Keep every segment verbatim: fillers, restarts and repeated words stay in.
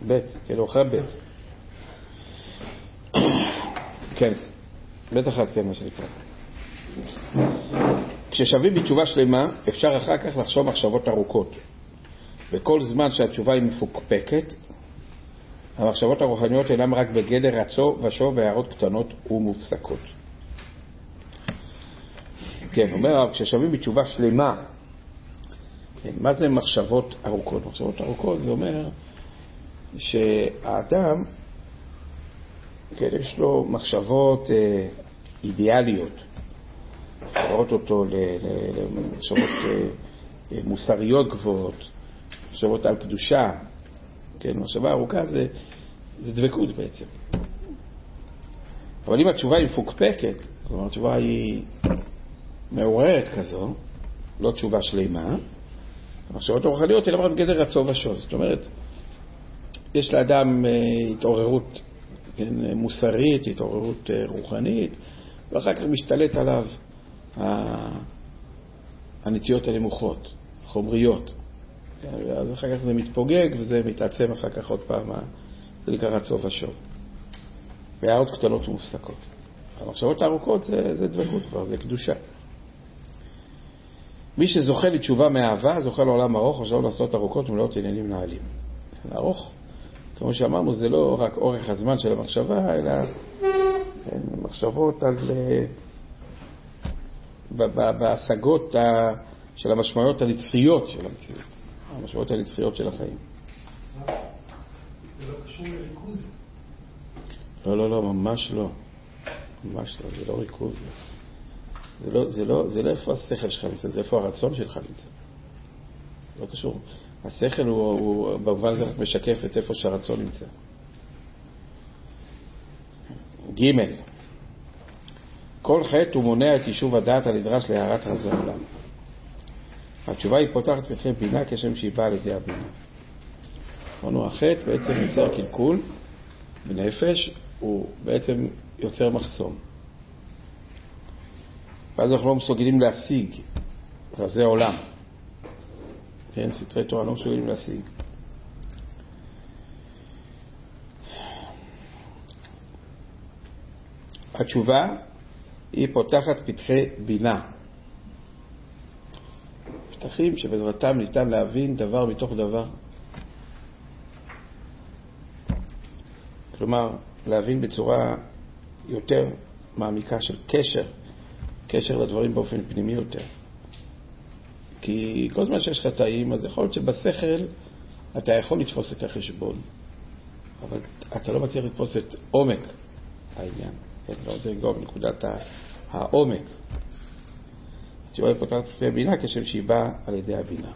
בית, כאילו אחרי בית. כן, בית אחד, כן, מה שנקרא. כששווים בתשובה שלמה, אפשר אחר כך לחשוב מחשבות ארוכות. וכל זמן שהתשובה היא מפוקפקת, המחשבות הרוחניות אינן רק בגדר רצו ושוב והערות קטנות ומופסקות. כן, אומר, כששווים בתשובה שלמה, כן, מה זה מחשבות ארוכות? מחשבות ארוכות זה אומר שהאדם, כן, יש לו מחשבות אה, אידיאליות, לראות אותו למחשבות אה, אה, מוסריות גבוהות, מחשבות על קדושה. כן, מחשבה ארוכה זה, זה דבקות בעצם. אבל אם התשובה היא מפוקפקת, כלומר התשובה היא מעוררת כזו, לא תשובה שלמה, המחשבות הרוחניות הן אמרת בגדר רצו ושוב. זאת אומרת, יש לאדם התעוררות, כן, מוסרית, התעוררות רוחנית, ואחר כך משתלט עליו הנטיות הנמוכות, חומריות. אז אחר כך זה מתפוגג וזה מתעצם אחר כך עוד פעם, זה נקרא רצו ושוב. והערות קטנות ומופסקות. המחשבות הארוכות זה, זה דבקות כבר, זה קדושה. מי שזוכה לתשובה מאהבה, זוכה לעולם ארוך, עכשיו לעשות ארוכות ומלאות עניינים נעלים. ארוך, כמו שאמרנו, זה לא רק אורך הזמן של המחשבה, אלא מחשבות על בהשגות של המשמעויות הנצחיות של המציאות, המשמעויות הנצחיות של החיים. זה לא קשור לריכוז? לא, לא, לא, ממש לא. ממש לא, זה לא ריכוז. זה לא, זה לא, זה לא איפה השכל שלך נמצא, זה איפה הרצון שלך נמצא. לא קשור. השכל הוא, הוא במובן הזה רק משקף את איפה שהרצון נמצא. ג' כל חטא הוא מונע את יישוב הדעת הנדרש להערת רזי העולם. התשובה היא פותחת פתחי בינה כשם שהיא באה על ידי הבינה. אמרנו, החטא בעצם יוצר קלקול בנפש, הוא בעצם יוצר מחסום. ואז אנחנו לא מסוגלים להשיג רזי עולם. כן, סתרי תורה לא מסוגלים להשיג. התשובה היא פותחת פתחי בינה. פתחים שבעזרתם ניתן להבין דבר מתוך דבר. כלומר, להבין בצורה יותר מעמיקה של קשר, קשר לדברים באופן פנימי יותר. כי כל זמן שיש לך טעים, אז יכול להיות שבשכל אתה יכול לתפוס את החשבון, אבל אתה לא מצליח לתפוס את עומק העניין. לא, זה גם נקודת העומק. התשובה היא פותחת פתחי בינה כשם שהיא באה על ידי הבינה.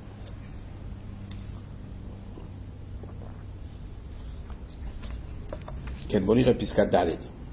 כן, בוא נראה פסקת ד'.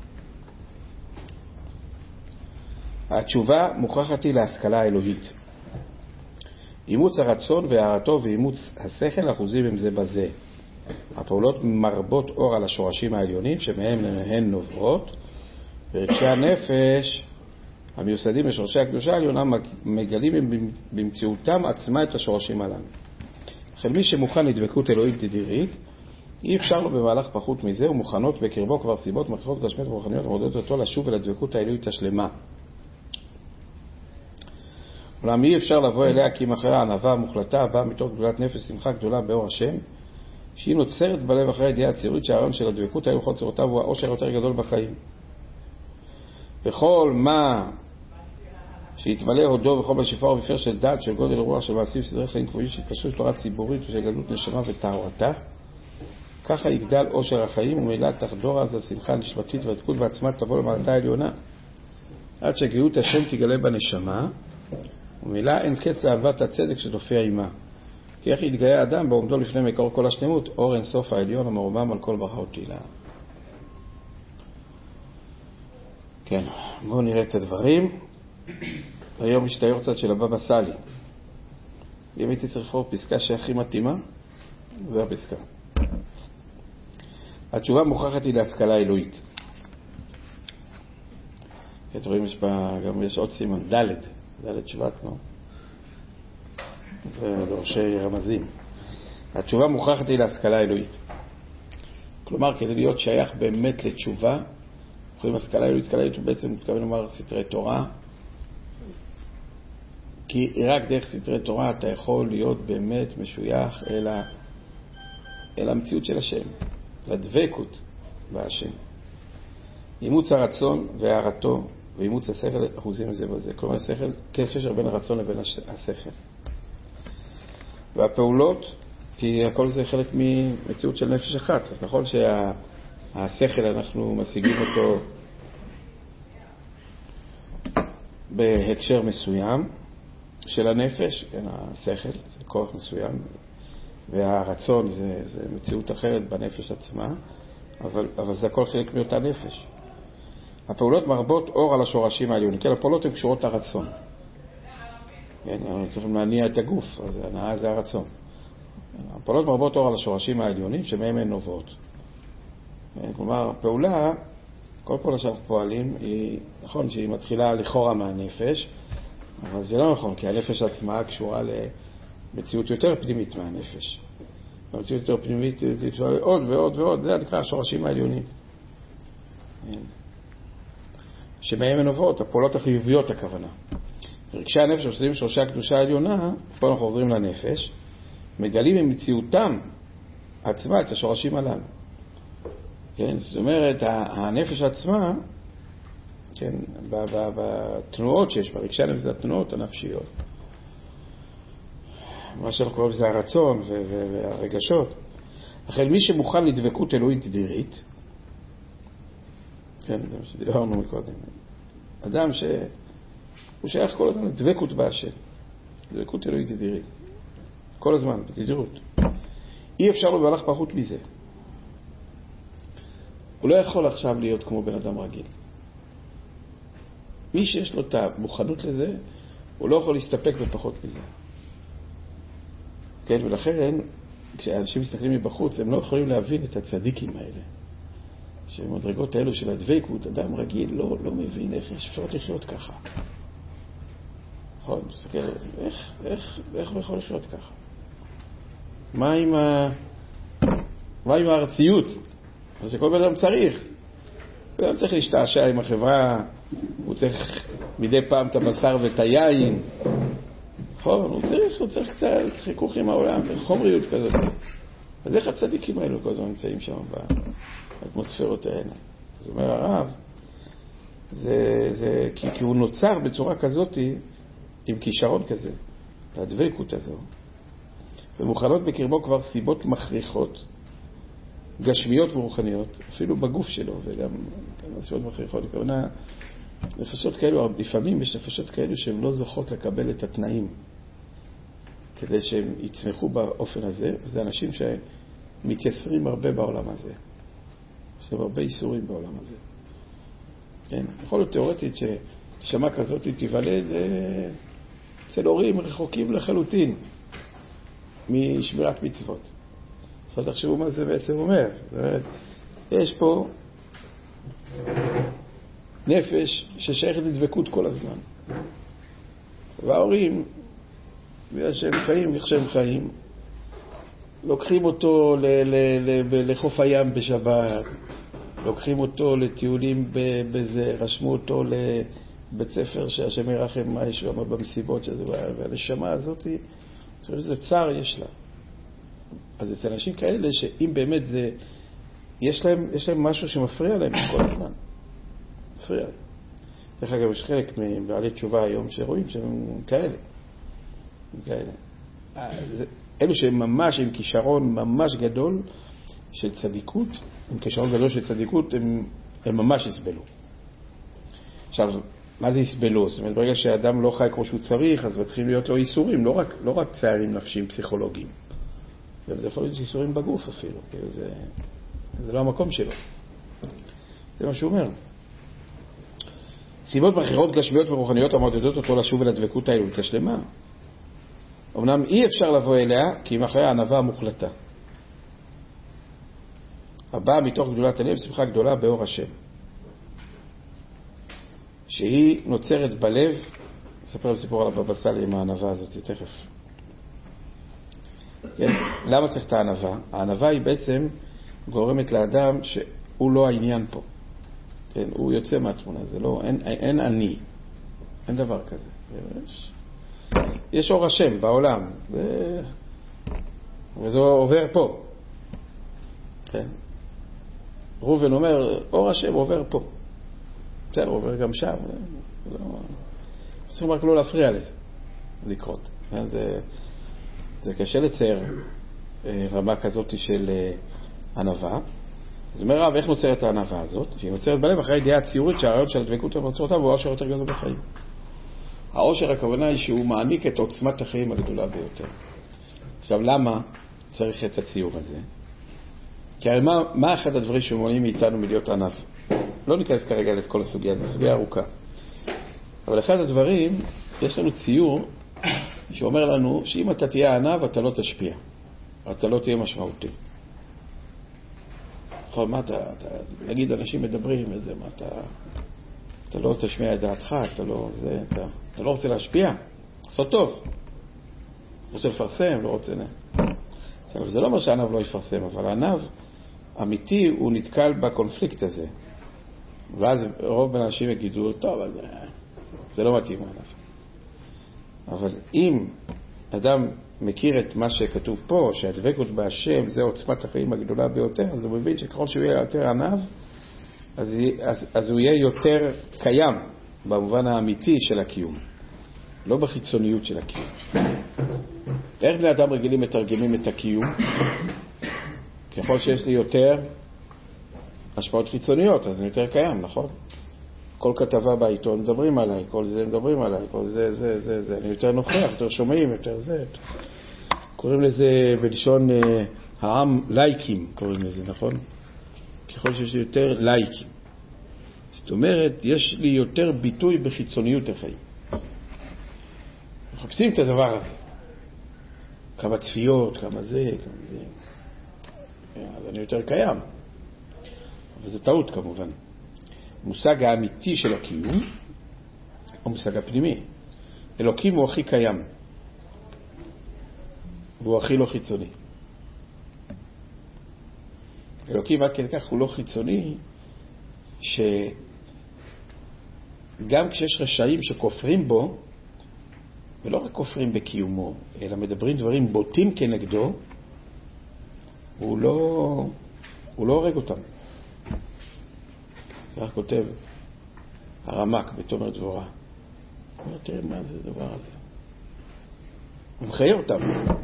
התשובה מוכרחת היא להשכלה האלוהית. אימוץ הרצון והערתו ואימוץ השכל אחוזים הם זה בזה. הפעולות מרבות אור על השורשים העליונים שמהם הן נובעות, ורגשי הנפש המיוסדים בשורשי הקדושה העליונה מגלים במציאותם עצמה את השורשים הללו. אך מי שמוכן לדבקות אלוהית תדירית, אי אפשר לו במהלך פחות מזה, ומוכנות בקרבו כבר סיבות מכריעות גשמיות ורוחניות מעודדות אותו לשוב אל הדבקות האלוהית השלמה. אולם אי אפשר לבוא אליה כי אם אחרי הענווה המוחלטה הבאה מתוך גדולת נפש שמחה גדולה באור השם, שהיא נוצרת בלב אחרי הידיעה הציורית שהרעיון של הדבקות האלוהית וכל צורותיו הוא האושר יותר גדול בחיים. וכל מה שהתמלא הודו וכל בשפעה ובפר של דת, של גודל רוח, של מעשים סדרי חיים קבועים, של התקשרות תורה ציבורית ושל גדלות נשמה וטהרתה, ככה יגדל אושר החיים, ומילא תחדור אז השמחה הנשמתית והדבקות בעצמה תבוא למעלתה העליונה, עד שגאות השם תגלה בנשמה, ומילא אין קץ לאהבת הצדק שתופיע עימה. כי איך יתגאה האדם בעומדו לפני מקור כל השלמות, אור אין סוף העליון המרומם על כל ברכות תהילה. כן, בואו נראה את הדברים. היום יש את היורצת של הבבא סאלי. אם הייתי צריך לבחור פסקה שהכי מתאימה, זה הפסקה. התשובה מוכרחת היא להשכלה אלוהית. אתם רואים, יש בה, גם יש עוד סימן, ד' ד' שבט, לא? זה דורשי רמזים. התשובה מוכרחת היא להשכלה אלוהית. כלומר, כדי להיות שייך באמת לתשובה, יכולים השכלה אלוהית, השכלה אלוהית הוא בעצם מתכוון לומר סתרי תורה, כי רק דרך סתרי תורה אתה יכול להיות באמת משוייך אל, ה... אל המציאות של השם, לדבקות בהשם. אימוץ הרצון והערתו ואימוץ השכל אחוזים מזה בזה. כלומר, השכל, קשר בין הרצון לבין השכל. והפעולות, כי הכל זה חלק ממציאות של נפש אחת. אז נכון שהשכל אנחנו משיגים אותו בהקשר מסוים של הנפש, כן, השכל זה כוח מסוים, והרצון זה, זה מציאות אחרת בנפש עצמה, אבל, אבל זה הכל חלק מאותה נפש. הפעולות מרבות אור על השורשים העליונים. כן, הפעולות הן קשורות לרצון. כן, צריכים להניע את הגוף, אז הנאה זה הרצון. הפעולות מרבות אור על השורשים העליונים שמהם הן נובעות. כלומר, הפעולה, כל פעולה שאנחנו פועלים, היא, נכון שהיא מתחילה לכאורה מהנפש, אבל זה לא נכון, כי הנפש עצמה קשורה למציאות יותר פנימית מהנפש. המציאות יותר פנימית קשורה לעוד ועוד ועוד, זה נקרא השורשים העליונים. שמהם הן נובעות, הפעולות החיוביות הכוונה. רגשי הנפש עושים שורשי הקדושה העליונה, פה אנחנו חוזרים לנפש, מגלים ממציאותם עצמה את השורשים הללו. כן, זאת אומרת, הנפש עצמה, כן, בתנועות שיש בה, רגשי הנפש זה התנועות הנפשיות. מה שאנחנו קוראים זה הרצון והרגשות. אחרי מי שמוכן לדבקות אלוהית דירית, כן, זה מה שדיברנו מקודם. אדם שהוא שייך כל הזמן לדבקות בהשם. דבקות אלוהית דירית. כל הזמן, בתדירות. אי אפשר לו בהלך פחות מזה. הוא לא יכול עכשיו להיות כמו בן אדם רגיל. מי שיש לו את המוכנות לזה, הוא לא יכול להסתפק בפחות מזה. כן, ולכן, כשאנשים מסתכלים מבחוץ, הם לא יכולים להבין את הצדיקים האלה. שמדרגות האלו של הדבקות, אדם רגיל לא, לא מבין איך יש אפשרות לחיות ככה. נכון, תסתכל, איך, איך, איך הוא יכול לחיות ככה? מה עם ה... מה עם הארציות? אז שכל בן אדם צריך. בן אדם צריך להשתעשע עם החברה, הוא צריך מדי פעם את הבשר ואת היין. נכון, הוא צריך, הוא צריך קצת חיכוך עם העולם, צריך חומריות כזאת. אז איך הצדיקים האלו כל הזמן נמצאים שם באטמוספירות האלה? אז אומר הרב, זה, זה, כי, כי הוא נוצר בצורה כזאת עם כישרון כזה, לדבקות הזו. ומוכנות בקרבו כבר סיבות מכריחות, גשמיות ורוחניות, אפילו בגוף שלו, וגם סיבות מכריחות. כמובן, נפשות כאלו, לפעמים יש נפשות כאלו שהן לא זוכות לקבל את התנאים, כדי שהם יצמחו באופן הזה, וזה אנשים שמתייסרים הרבה בעולם הזה. יש הרבה איסורים בעולם הזה. כן? יכול להיות תיאורטית ששמה כזאת תיוולד אצל הורים רחוקים לחלוטין משמירת מצוות. אז תחשבו מה זה בעצם אומר. זאת אומרת, יש פה נפש ששייכת לדבקות כל הזמן. וההורים, בגלל שהם חיים, איך שהם חיים, לוקחים אותו ל- ל- ל- לחוף הים בשבת, לוקחים אותו לטיולים בזה, רשמו אותו לבית ספר שהשם ירחם מה יש שם במסיבות שזה, והנשמה הזאת, זה צער יש לה. אז אצל אנשים כאלה שאם באמת זה, יש להם, יש להם משהו שמפריע להם כל הזמן. מפריע להם. דרך אגב, יש חלק מבעלי תשובה היום שרואים שהם כאלה. כאלה. אלו שהם ממש עם כישרון ממש גדול של צדיקות, עם כישרון גדול של צדיקות, הם, הם ממש יסבלו. עכשיו, מה זה יסבלו? זאת אומרת, ברגע שהאדם לא חי כמו שהוא צריך, אז מתחילים להיות לו איסורים, לא רק, לא רק צערים נפשיים פסיכולוגיים. זה יכול להיות איסורים בגוף אפילו, זה, זה לא המקום שלו. זה מה שהוא אומר. סיבות מכריחות גשמיות ורוחניות המעודדות אותו לשוב אל הדבקות האלוהית השלמה. אמנם אי אפשר לבוא אליה, כי היא אחרי הענווה המוחלטה. הבאה מתוך גדולת הלב, שמחה גדולה באור השם. שהיא נוצרת בלב, אספר על סיפור על הבבא סאלי עם הענווה הזאת, תכף. כן? למה צריך את הענווה? הענווה היא בעצם גורמת לאדם שהוא לא העניין פה. כן, הוא יוצא מהתמונה, זה לא, אין, אין אני, אין דבר כזה. יש, יש אור השם בעולם, ו... וזה עובר פה. כן. ראובן אומר, אור השם עובר פה. בסדר, עובר גם שם. לא... צריכים רק לא להפריע לזה, לקרות. זה, זה קשה לצייר רמה כזאת של ענווה. זאת אומרת, רב, איך נוצרת הענווה הזאת? שהיא נוצרת בלב אחרי הידיעה הציורית שהרעיון של הדבקות ונוצרותיו הוא העושר יותר גדול בחיים. העושר, הכוונה היא שהוא מעניק את עוצמת החיים הגדולה ביותר. עכשיו, למה צריך את הציור הזה? כי הרי מה, מה אחד הדברים שמונעים מאיתנו מלהיות ענב? לא ניכנס כרגע לכל הסוגיה, זו סוגיה ארוכה. אבל אחד הדברים, יש לנו ציור שאומר לנו שאם אתה תהיה ענב, אתה לא תשפיע. אתה לא תהיה משמעותי. נכון, מה אתה, אתה, נגיד אנשים מדברים את זה, מה אתה, אתה לא תשמיע את דעתך, אתה לא, זה, אתה, אתה לא רוצה להשפיע, לעשות טוב. רוצה לפרסם, לא רוצה... עכשיו, זה לא אומר שהענב לא יפרסם, אבל הענב אמיתי הוא נתקל בקונפליקט הזה. ואז רוב בין אנשים יגידו, טוב, אז זה לא מתאים הענב. אבל אם אדם מכיר את מה שכתוב פה, שהדבקות בהשם זה עוצמת החיים הגדולה ביותר, אז הוא מבין שככל שהוא יהיה יותר ענב, אז, אז, אז הוא יהיה יותר קיים במובן האמיתי של הקיום, לא בחיצוניות של הקיום. איך בני אדם רגילים מתרגמים את הקיום? ככל שיש לי יותר השפעות חיצוניות, אז אני יותר קיים, נכון? כל כתבה בעיתון מדברים עליי, כל זה מדברים עליי, כל זה, זה, זה, זה. אני יותר נוכח, יותר שומעים, יותר זה. קוראים לזה בלשון אה, העם לייקים, קוראים לזה, נכון? ככל שיש לי יותר לייקים. זאת אומרת, יש לי יותר ביטוי בחיצוניות החיים. מחפשים את הדבר הזה. כמה צפיות, כמה זה, כמה זה. אז אני יותר קיים. אבל זה טעות כמובן. המושג האמיתי של הקיום הוא המושג הפנימי. אלוקים הוא הכי קיים. והוא הכי לא חיצוני. אלוקים עד כדי כך הוא לא חיצוני, שגם כשיש רשעים שכופרים בו, ולא רק כופרים בקיומו, אלא מדברים דברים בוטים כנגדו, הוא לא, הוא לא הורג אותם. כך כותב הרמק בתומר דבורה. הוא אומר, תראה מה זה הדבר הזה. הוא מחיה אותם.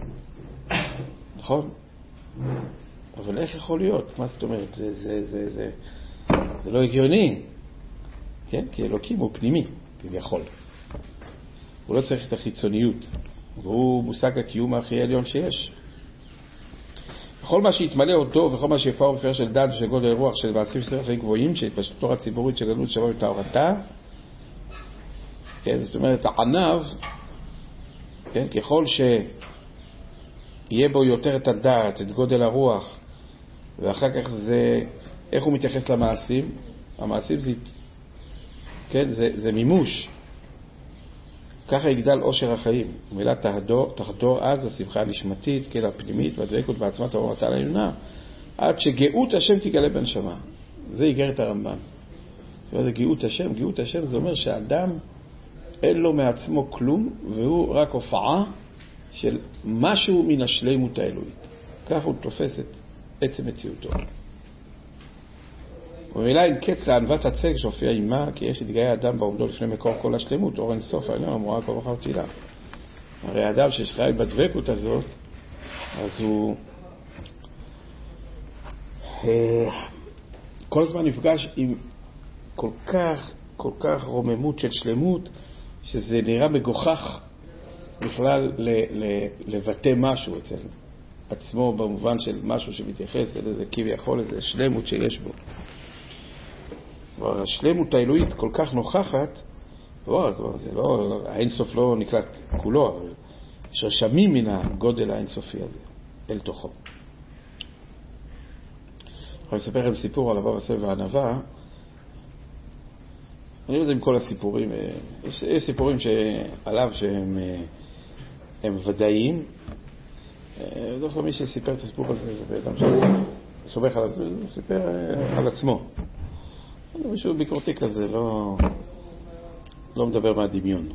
נכון? אבל איך יכול להיות? מה זאת אומרת? זה, זה, זה, זה, זה לא הגיוני. כן? כי אלוקים הוא פנימי, כביכול. הוא לא צריך את החיצוניות. והוא מושג הקיום הכי עליון שיש. בכל מה שהתמלא אותו, וכל מה שיפאר בפאר של דת ושל גודל רוח של מעשים של חיים גבוהים, שהתפשטות הציבורית של גדלות שווה בתאורתה, כן, זאת אומרת, הענב, כן, ככל שיהיה בו יותר את הדעת, את גודל הרוח, ואחר כך זה, איך הוא מתייחס למעשים? המעשים זה, כן, זה, זה מימוש. ככה יגדל עושר החיים. מילה תחדור, תחדור אז השמחה הנשמתית, כן, הפנימית, והדבקות בעצמת הרומתה על העליונה, עד שגאות השם תגלה בנשמה. זה איגרת הרמב"ן. זה גאות השם. גאות השם זה אומר שהאדם אין לו מעצמו כלום, והוא רק הופעה של משהו מן השלימות האלוהית. כך הוא תופס את עצם מציאותו. ומילה אין קץ לענוות הצג שהופיע עימה, כי יש התגאי האדם בעומדו לפני מקור כל השלמות, אור אין סוף, העליון אמורה כל מחר תהילה. הרי האדם שחי בדבקות הזאת, אז הוא כל הזמן נפגש עם כל כך, כל כך רוממות של שלמות, שזה נראה מגוחך בכלל ל- ל- לבטא משהו אצל עצמו, במובן של משהו שמתייחס אל איזה כביכול, איזה שלמות שיש בו. השלמות האלוהית כל כך נוכחת, לא, זה לא, האינסוף לא נקלט כולו, אבל יש רשמים מן הגודל האינסופי הזה, אל תוכו. אני אספר לכם סיפור על הבא בסבב והענווה. אני לא יודע עם כל הסיפורים, יש, יש סיפורים שעליו שהם הם ודאיים. דווקא מי שסיפר את הסיפור הזה זה אדם סומך על עצמו, הוא סיפר על עצמו. מישהו ביקורתי כזה, לא, לא מדבר מהדמיון.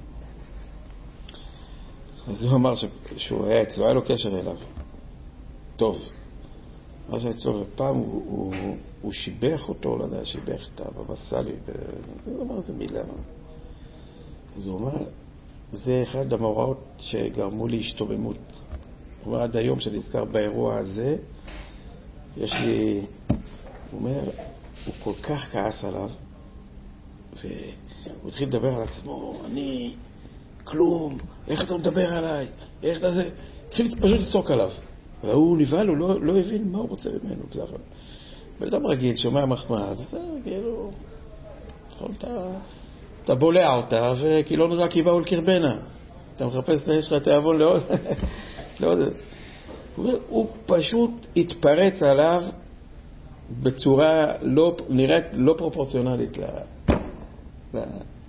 אז הוא אמר שהוא היה אצלו, היה לו קשר אליו. טוב. מה שאצלו, ופעם הוא, הוא, הוא שיבח אותו, לא יודע, שיבח את הבבא סאלי, הוא אמר איזה מילה. אז הוא אומר, זה אחד המאורעות שגרמו לי השתוממות. הוא אומר, עד היום שנזכר באירוע הזה, יש לי, הוא אומר, הוא כל כך כעס עליו, והוא התחיל לדבר על עצמו, אני, כלום, איך אתה מדבר עליי, איך אתה זה, התחיל פשוט לצעוק עליו. והוא נבהל, הוא לא, לא הבין מה הוא רוצה ממנו, בסך הכל. בן-אדם רגיל, שומע מחמאה, אז זה, כאילו, אתה, אתה בולע אותה, וכי לא נראה כי באו לקרבנה. אתה מחפש, יש לך תיאבון לעוד, לעוד. הוא פשוט התפרץ עליו בצורה לא, נראית לא פרופורציונלית. לה, לה.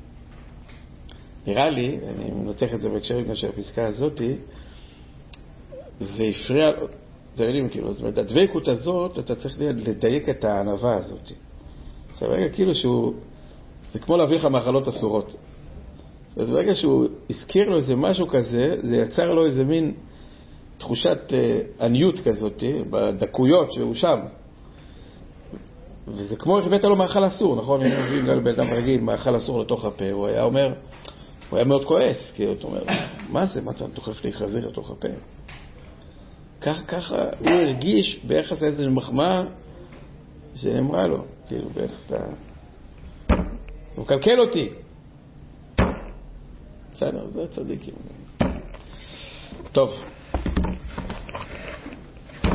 נראה לי, אני מנתח את זה בהקשר של הפסקה הזאת, זה הפריע, זה יודעים, כאילו, זאת אומרת, הדבקות הזאת, אתה צריך לדייק את הענווה הזאת. עכשיו, רגע, כאילו שהוא, זה כמו להביא לך מאכלות אסורות. אז ברגע שהוא הזכיר לו איזה משהו כזה, זה יצר לו איזה מין תחושת עניות כזאת, בדקויות שהוא שם. וזה כמו הבאת לו מאכל אסור, נכון? אם מביאים גם באדם רגיל מאכל אסור לתוך הפה, הוא היה אומר, הוא היה מאוד כועס, כי הוא אומר, מה זה? מה אתה דוחף לי חזיר לתוך הפה? כך, ככה הוא הרגיש ביחס לאיזו מחמאה שנאמרה לו, כאילו ביחס ל... הוא מקלקל אותי. בסדר, זה צדיקים. טוב.